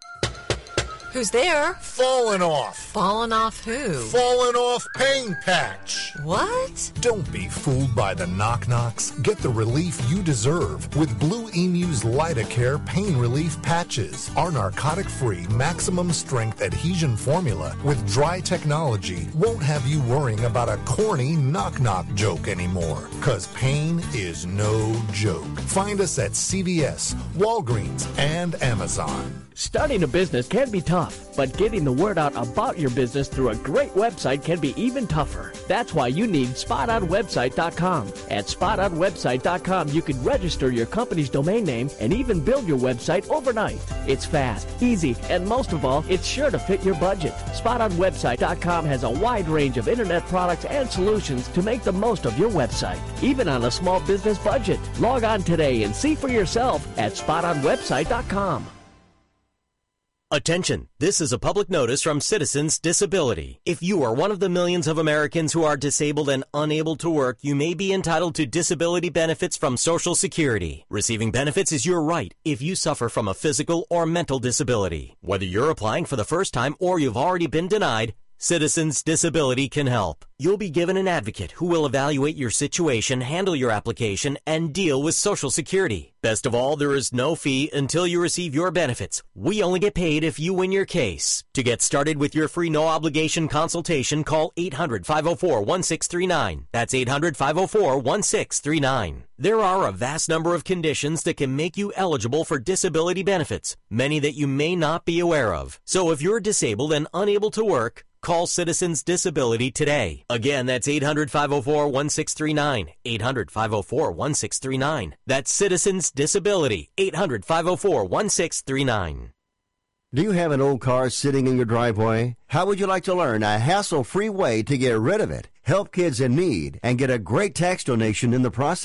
[SPEAKER 20] Who's there?
[SPEAKER 21] Falling off.
[SPEAKER 20] Falling off who?
[SPEAKER 21] Falling off pain patch.
[SPEAKER 20] What?
[SPEAKER 21] Don't be fooled by the knock-knocks. Get the relief you deserve with Blue Emu's Lidocare Pain Relief Patches. Our narcotic-free, maximum-strength adhesion formula with dry technology won't have you worrying about a corny knock-knock joke anymore. Because pain is no joke. Find us at C V S, Walgreens, and Amazon.
[SPEAKER 22] Starting a business can be tough, but getting the word out about your business through a great website can be even tougher. That's why you need spot on website dot com. At spot on website dot com, you can register your company's domain name and even build your website overnight. It's fast, easy, and most of all, it's sure to fit your budget. spot on website dot com has a wide range of internet products and solutions to make the most of your website, even on a small business budget. Log on today and see for yourself at spot on website dot com.
[SPEAKER 23] Attention! This is a public notice from Citizens Disability. If you are one of the millions of Americans who are disabled and unable to work, you may be entitled to disability benefits from Social Security. Receiving benefits is your right if you suffer from a physical or mental disability. Whether you're applying for the first time or you've already been denied, Citizens Disability can help. You'll be given an advocate who will evaluate your situation, handle your application, and deal with Social Security. Best of all, there is no fee until you receive your benefits. We only get paid if you win your case. To get started with your free no-obligation consultation, call eight hundred, five oh four, one six three nine. That's eight hundred, five oh four, one six three nine. There are a vast number of conditions that can make you eligible for disability benefits, many that you may not be aware of. So if you're disabled and unable to work, call Citizens Disability today. Again, that's eight hundred, five oh four, one six three nine. eight hundred, five oh four, one six three nine. That's Citizens Disability. eight hundred, five oh four, one six three nine.
[SPEAKER 17] Do you have an old car sitting in your driveway? How would you like to learn a hassle-free way to get rid of it, help kids in need, and get a great tax donation in the process?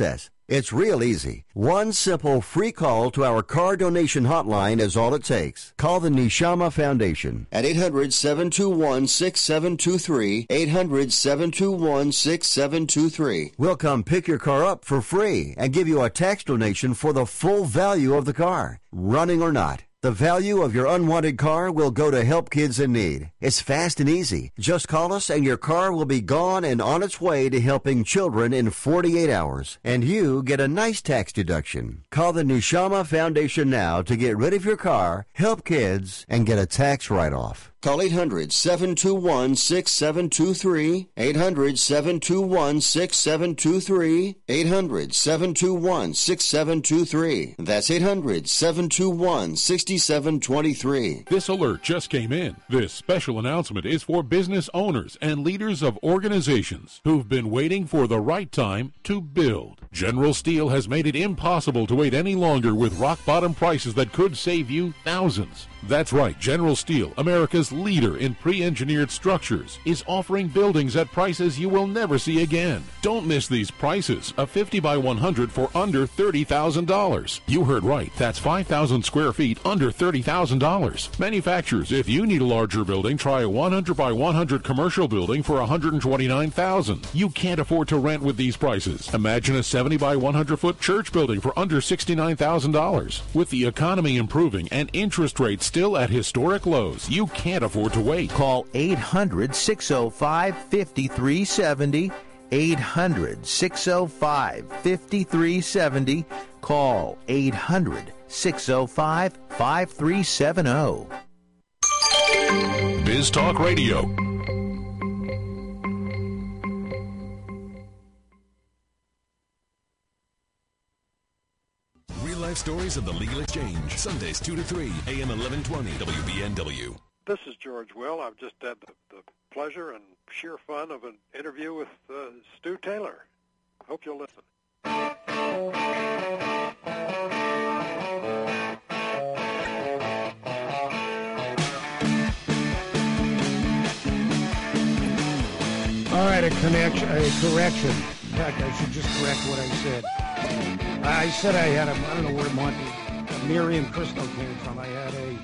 [SPEAKER 11] It's real easy. One simple free call to our car donation hotline is all it takes. Call the Neshama Foundation at eight hundred, seven two one, six seven two three, eight hundred, seven two one, six seven two three. We'll come pick your car up for free and give you a tax donation for the full value of the car, running or not. The value of your unwanted car will go to help kids in need. It's fast and easy. Just call us and your car will be gone and on its way to helping children in forty-eight hours. And you get a nice tax deduction. Call the Neshama Foundation now to get rid of your car, help kids, and get a tax write-off. Call eight hundred, seven two one, six seven two three, eight hundred, seven two one, six seven two three, eight hundred, seven two one, six seven two three. That's eight hundred, seven two one, six seven two three.
[SPEAKER 1] This alert just came in. This special announcement is for business owners and leaders of organizations who've been waiting for the right time to build. General Steel has made it impossible to wait any longer with rock-bottom prices that could save you thousands. That's right, General Steel, America's leader in pre-engineered structures, is offering buildings at prices you will never see again. Don't miss these prices. A fifty by one hundred for under thirty thousand dollars. You heard right. That's five thousand square feet under thirty thousand dollars. Manufacturers, if you need a larger building, try a one hundred by one hundred commercial building for one hundred twenty-nine thousand dollars. You can't afford to rent with these prices. Imagine a seventy by one hundred foot church building for under sixty-nine thousand dollars. With the economy improving and interest rates still at historic lows, you can't afford to wait.
[SPEAKER 2] Call eight hundred, six oh five, five three seven oh. eight hundred, six oh five, five three seven oh. Call eight hundred, six oh five, five three seven oh.
[SPEAKER 13] Biz Talk Radio. Real life stories of the legal exchange. Sundays two to three, A M eleven twenty, W B N W.
[SPEAKER 4] This is George Will. I've just had the, the pleasure and sheer fun of an interview with uh, Stu Taylor. Hope you'll listen.
[SPEAKER 5] All right, a connection, a correction. In fact, I should just correct what I said. I said I had a, I don't know where Monte, Miriam Cristo came from. I had a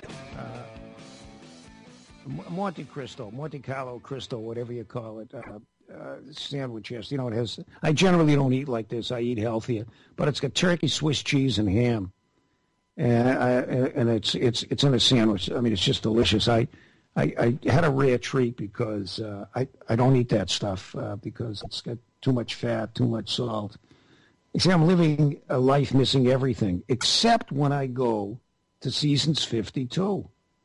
[SPEAKER 5] uh, Monte Cristo, Monte Carlo Cristo, whatever you call it, uh, uh, sandwich. Yes, you know it has. I generally don't eat like this. I eat healthier, but it's got turkey, Swiss cheese, and ham, and I, and it's it's it's in a sandwich. I mean, it's just delicious. I I, I had a rare treat because uh, I I don't eat that stuff uh, because it's got too much fat, too much salt. You see, I'm living a life missing everything, except when I go to Seasons fifty-two.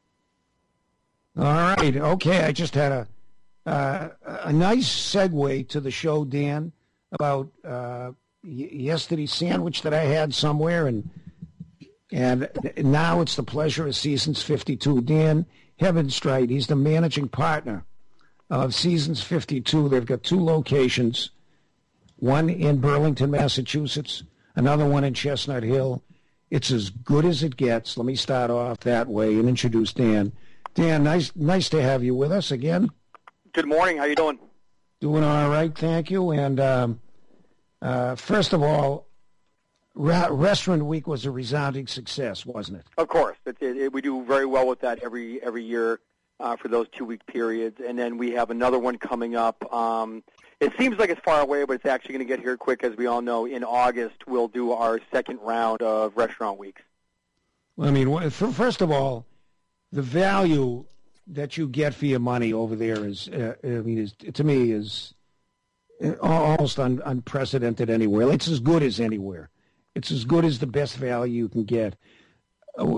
[SPEAKER 5] All right, okay, I just had a uh, a nice segue to the show, Dan, about uh, y- yesterday's sandwich that I had somewhere, and and now it's the pleasure of Seasons fifty-two. Dan Heavenstreit, he's the managing partner of Seasons fifty-two. They've got two locations. One in Burlington, Massachusetts, another one in Chestnut Hill. It's as good as it gets. Let me start off that way and introduce Dan. Dan, nice nice to have you with us again.
[SPEAKER 24] Good morning. How you doing?
[SPEAKER 5] Doing all right, thank you. And um, uh, first of all, Ra- Restaurant Week was a resounding success, wasn't it?
[SPEAKER 24] Of course. It, it, it, we do very well with that every every year uh, for those two-week periods. And then we have another one coming up. Um, It seems like it's far away, but it's actually going to get here quick. As we all know, in August, we'll do our second round of Restaurant Weeks.
[SPEAKER 5] Well, I mean, first of all, the value that you get for your money over there is, uh, I mean, is, to me, is almost un, unprecedented anywhere. It's as good as anywhere. It's as good as the best value you can get. Uh,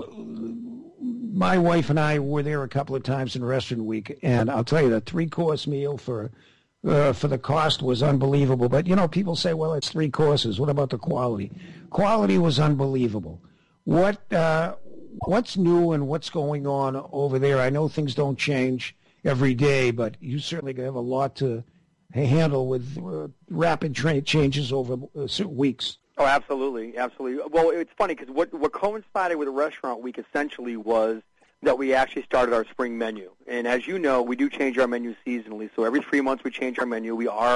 [SPEAKER 5] my wife and I were there a couple of times in Restaurant Week, and I'll tell you, the three-course meal for Uh, for the cost was unbelievable. But, you know, people say, well, it's three courses. What about the quality? Quality was unbelievable. What uh, what's new and what's going on over there? I know things don't change every day, but you certainly have a lot to handle with uh, rapid tra- changes over uh, weeks.
[SPEAKER 24] Oh, absolutely, absolutely. Well, it's funny because what, what coincided with the Restaurant Week essentially was that we actually started our spring menu. And as you know, we do change our menu seasonally. So every three months we change our menu. We are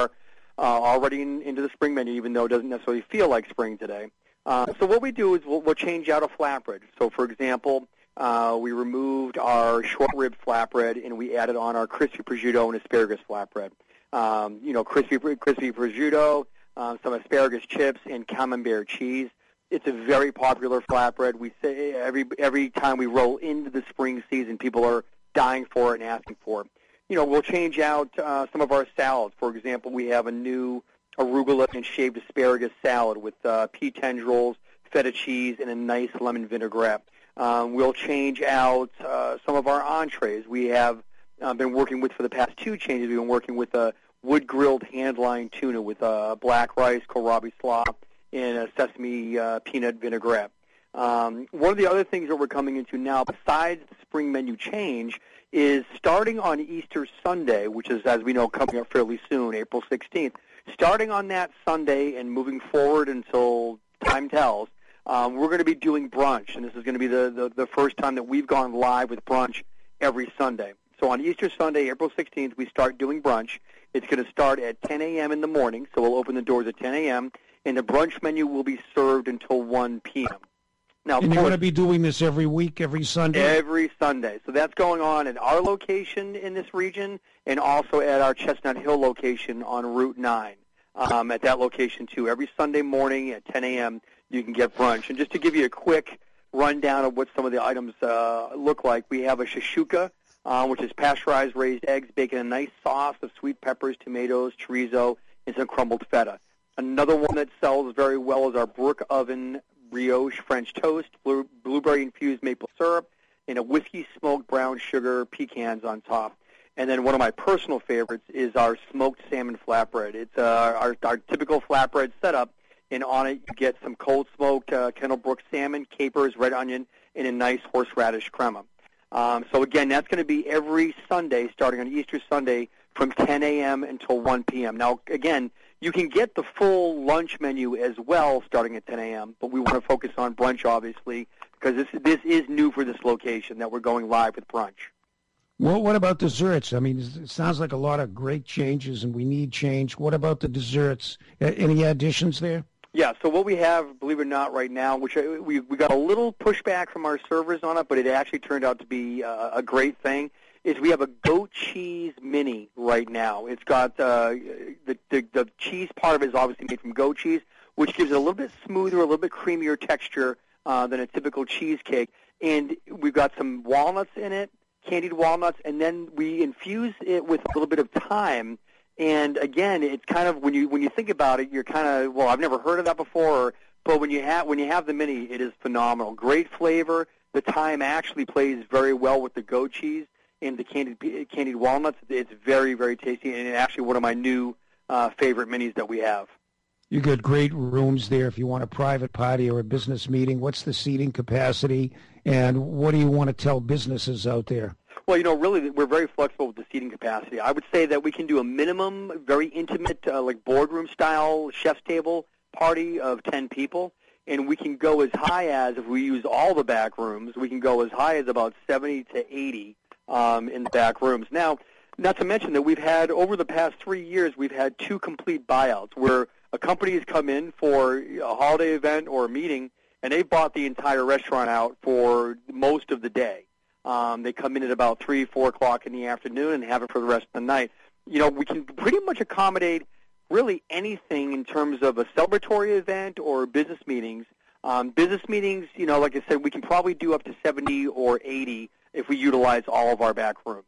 [SPEAKER 24] uh, already in, into the spring menu, even though it doesn't necessarily feel like spring today. Uh, so what we do is we'll, we'll change out a flatbread. So, for example, uh, we removed our short rib flatbread and we added on our crispy prosciutto and asparagus flatbread. Um, you know, crispy crispy prosciutto, uh, some asparagus chips, and camembert cheese. It's a very popular flatbread. We say every every time we roll into the spring season, people are dying for it and asking for it. You know, we'll change out uh, some of our salads. For example, we have a new arugula and shaved asparagus salad with uh, pea tendrils, feta cheese, and a nice lemon vinaigrette. Um, we'll change out uh, some of our entrees. We have uh, been working with, for the past two changes, we've been working with a wood-grilled hand-lined tuna with uh, black rice, kohlrabi slaw, and a sesame uh, peanut vinaigrette. Um, one of the other things that we're coming into now, besides the spring menu change, is starting on Easter Sunday, which is, as we know, coming up fairly soon, April sixteenth. Starting on that Sunday and moving forward until time tells, um, we're going to be doing brunch, and this is going to be the, the, the first time that we've gone live with brunch every Sunday. So on Easter Sunday, April sixteenth, we start doing brunch. It's going to start at ten a.m. in the morning, so we'll open the doors at ten a.m., and the brunch menu will be served until one p.m. Now,
[SPEAKER 5] and you're going to be doing this every week, every Sunday?
[SPEAKER 24] Every Sunday. So that's going on at our location in this region and also at our Chestnut Hill location on Route nine. Um, at that location, too. Every Sunday morning at ten a.m., you can get brunch. And just to give you a quick rundown of what some of the items uh, look like, we have a shashuka, uh, which is pasteurized raised eggs, baked in a nice sauce of sweet peppers, tomatoes, chorizo, and some crumbled feta. Another one that sells very well is our brick oven brioche French toast, blue, blueberry-infused maple syrup, and a whiskey-smoked brown sugar pecans on top. And then one of my personal favorites is our smoked salmon flatbread. It's uh, our, our typical flatbread setup, and on it you get some cold-smoked uh, Kendallbrook salmon, capers, red onion, and a nice horseradish crema. Um, so, again, that's going to be every Sunday, starting on Easter Sunday, from ten a.m. until one p.m. Now, again, you can get the full lunch menu as well starting at ten a.m., but we want to focus on brunch, obviously, because this, this is new for this location, that we're going live with brunch.
[SPEAKER 5] Well, what about desserts? I mean, it sounds like a lot of great changes, and we need change. What about the desserts? Any additions there?
[SPEAKER 24] Yeah, so what we have, believe it or not, right now, which we we got a little pushback from our servers on it, but it actually turned out to be uh, a great thing, is we have a goat cheese mini right now. It's got uh, the, the the cheese part of it is obviously made from goat cheese, which gives it a little bit smoother, a little bit creamier texture uh, than a typical cheesecake. And we've got some walnuts in it, candied walnuts, and then we infuse it with a little bit of thyme. And again, it's kind of, when you when you think about it, you're kind of, well, I've never heard of that before. But when you have when you have the mini, it is phenomenal. Great flavor. The thyme actually plays very well with the goat cheese and the candied candied walnuts. It's very, very tasty, and it's actually one of my new uh, favorite minis that we have.
[SPEAKER 5] You got great rooms there if you want a private party or a business meeting. What's the seating capacity, and what do you want to tell businesses out there?
[SPEAKER 24] Well, you know, really, we're very flexible with the seating capacity. I would say that we can do a minimum, very intimate, uh, like boardroom-style chef's table party of ten people, and we can go as high as, if we use all the back rooms, we can go as high as about seventy to eighty um, in the back rooms. Now, not to mention that we've had, over the past three years, we've had two complete buyouts where a company has come in for a holiday event or a meeting, and they bought the entire restaurant out for most of the day. Um, they come in at about three, four o'clock in the afternoon and have it for the rest of the night. You know, we can pretty much accommodate really anything in terms of a celebratory event or business meetings. Um, business meetings, you know, like I said, we can probably do up to seventy or eighty if we utilize all of our back rooms.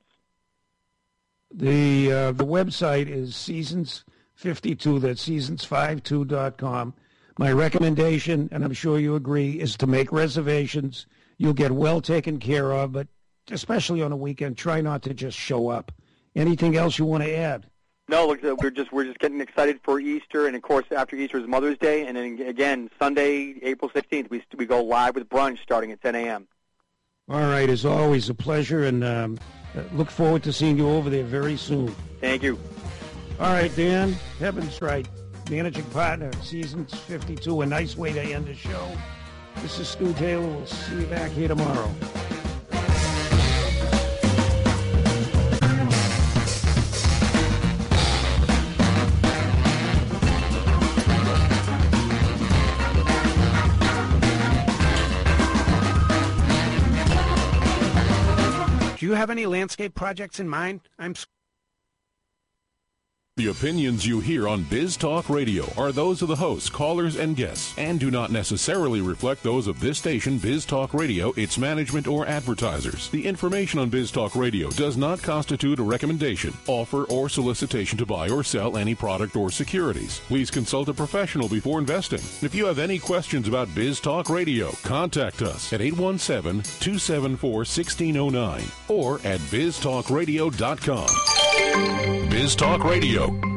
[SPEAKER 5] The uh, the website is Seasons fifty-two. That's seasons fifty-two dot com. My recommendation, and I'm sure you agree, is to make reservations. You'll get well taken care of, but especially on a weekend, try not to just show up. Anything else you want to add?
[SPEAKER 24] No, look, we're just we're just getting excited for Easter, and of course after Easter is Mother's Day, and then again Sunday, April sixteenth, we we go live with brunch starting at ten a.m.
[SPEAKER 5] All right, as always, a pleasure, and um, look forward to seeing you over there very soon.
[SPEAKER 24] Thank you.
[SPEAKER 5] All right, Dan, Heaven's right, managing partner, Seasons fifty-two, a nice way to end the show. This is Stu Taylor. We'll see you back here tomorrow.
[SPEAKER 3] Do you have any landscape projects in mind? I'm
[SPEAKER 1] The opinions you hear on Biz Talk Radio are those of the hosts, callers, and guests, and do not necessarily reflect those of this station, Biz Talk Radio, its management, or advertisers. The information on Biz Talk Radio does not constitute a recommendation, offer, or solicitation to buy or sell any product or securities. Please consult a professional before investing. If you have any questions about Biz Talk Radio, contact us at eight one seven, two seven four, one six zero nine or at biz talk radio dot com. Biz Talk Radio.